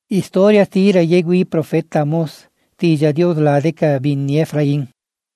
Historia tira yegui profeta Amós, tilla Dios la deca binni Efraín.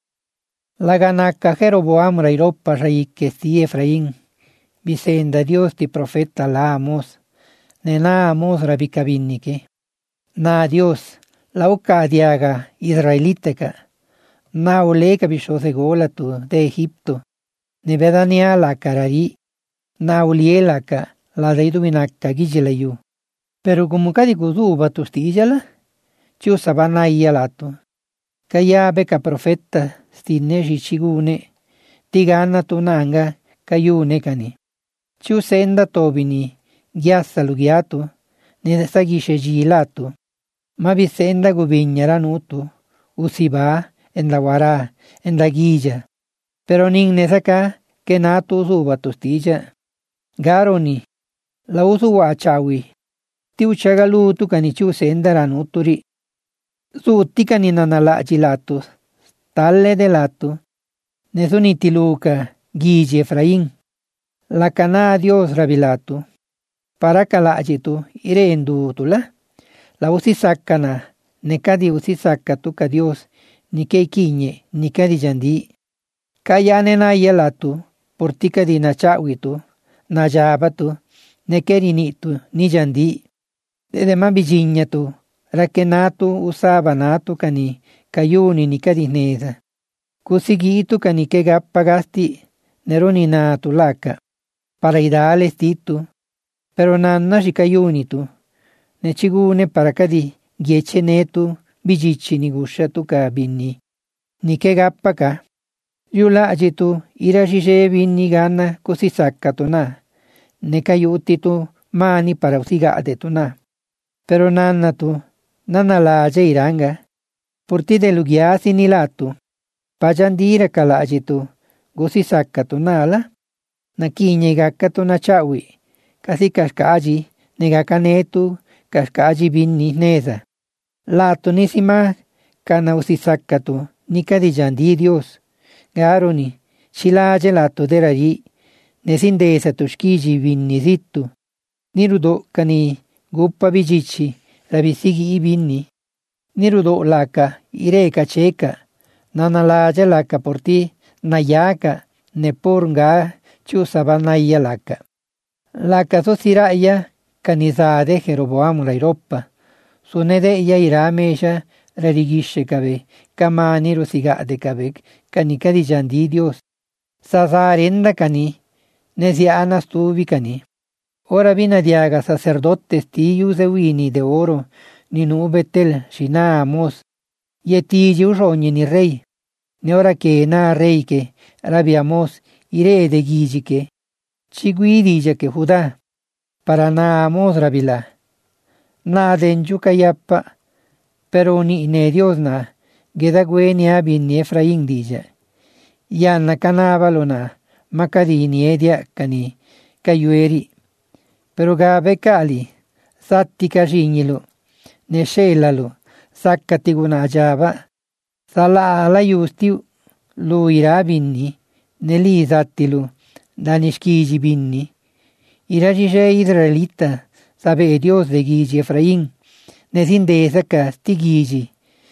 La ganaca Jeroboam rairopa raikesti Efraín, vicenda Dios ti profeta la Amós, nena Amós rabica binnike. Na Dios, la uca diaga israeliteca, na oleca bishose golatu de Egipto, ne vedania la carari, na ulielaca la deidubinaca gigilayu. Pero como cadi guduba tustijala, chiu sabana ialato. Kaya beca profeta stine chigune, tigana tunanga kayune kani. Chiu senda tobini, giassa lugiato, ne sagisce gilato. Ma vicenda gubignara nutu, usiba, en la guara, en la guilla. Pero nin ne saca que natu suba tustilla. Garoni, la usu guachawi. Tiu chagalu tu canichu sendara nuturi. Su ticani nanala gilato, talle de lato. Nesuniti luca, Gigi Efraín. La cana Dios rabilato. Para calagitu, irendutula. La usisacana, necadi usisacatuca Dios, ni que quiñe, ni cadi yandi. Cayanena yelatu, portica di nachawitu, najabatu, nequerinitu, ni yandi. De ma bijinatu, rakenatu usabanatu cani, cayuni ni cadineza. Cusigitu cani que gappagasti, neroninatu laca, para idales titu, pero nanna shikayunitu, nechigune para cadi, giechenetu, bijichi ni gushatu ka binni, ni que gappaca. Yula ajitu, irajije binni gana cusisacatu na, ne cayutitu mani para usigadetu na. Pero nannatu, nanalaje iranga, por ti de lugiasi ni latu, pajandira calajitu, gusisacatu nala, naquiñe gacatu nachawi, casi cascaji, negacanetu, cascaji binni neza. Latu nisima, cana usisacatu, ni cadijandi Dios, garoni, shilaje latu deraji, nesindesa tushkiji binni zittu, nirudo cani, guppa bijichi, rabisigi ibinni. Nirudo laka, ireka cheka, nanalaja laka por ti, nayaka, nepurga, chusabanaya laka. Laka sosiraya, canizade Jeroboam rairopa, sunede ya iramesha, rarigishe cabe, camani rusigade cabe, canica di jandi Dios. Sazarenda cani, nesianas tuvi cani. Ora vina diaga sacerdotes tius de wini de oro, ni nubetel, shina Amós, yeti usroñi ni rey, ni ora que na rey que, rabiamos, ire de guijique, chiguidilla que Judá, para na Amós rabila, na denju kayapa, pero ni ne Dios na, gedagüenia bin ni Efraín dilla, yana canabalona, macadini edia cani, cayueri. Pero gabe cali, satti cajignilo, ne scelalo, saccati java, sala la justiu, lu ira binni, ne li sattilu, danishkiji binni. Irajije israelita, sabe Dios de Gigi Efraín, ne sindesa castigiji.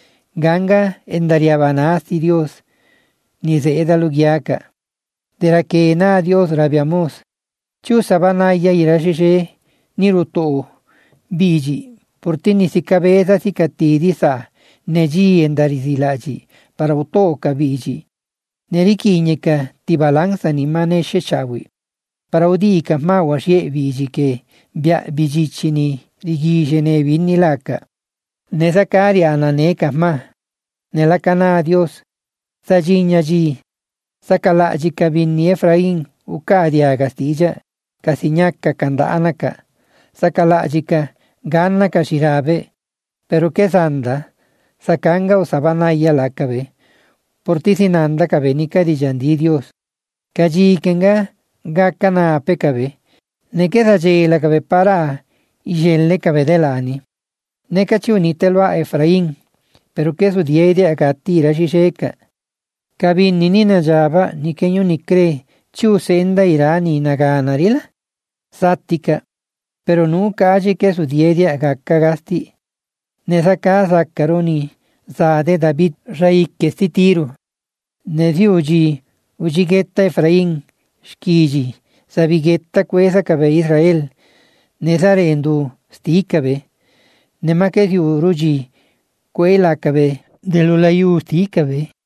Ganga endariabanasti Dios, ni zeda lugiaca. De la que na Dios rabiamos. Chu sabanaya irajije niruto biji por ti ni si cabeza si catidisa neji endarizilaji para utoka biji nerikiñeka ti balanza ni mane shechawi para udika mawa she biji que bia bijichi ni rigije ne vinni laka ne sakari ananeka ma ne la cana Dios sajiña ji sakalaji kabinni Efraín ukadia gastilla casiñaca candaanaca, sacalajica, gannaca shirabe, pero que sanda, sacanga o sabanaya lacabe, por ti sinanda cabenica di yandi Dios, cajiquenga, gacana pecabe, ne queda la cabe para, y yenle cabe delani, ne cachiunitelo a Efraín, pero que su diede a gatira shisheca, cabin ni nina java, ni queño ni cree, chu senda irani naganarila, sattica, pero nunca allí que su diedia gakagasti. Nesaka zakaroni zade David rey que tiro. Nediuji ujigeta Efraín shkiji sabigeta cuesa cabe Israel. Nezarendu stikabe. Nemake diuruji cuela cabe delulayu stikabe.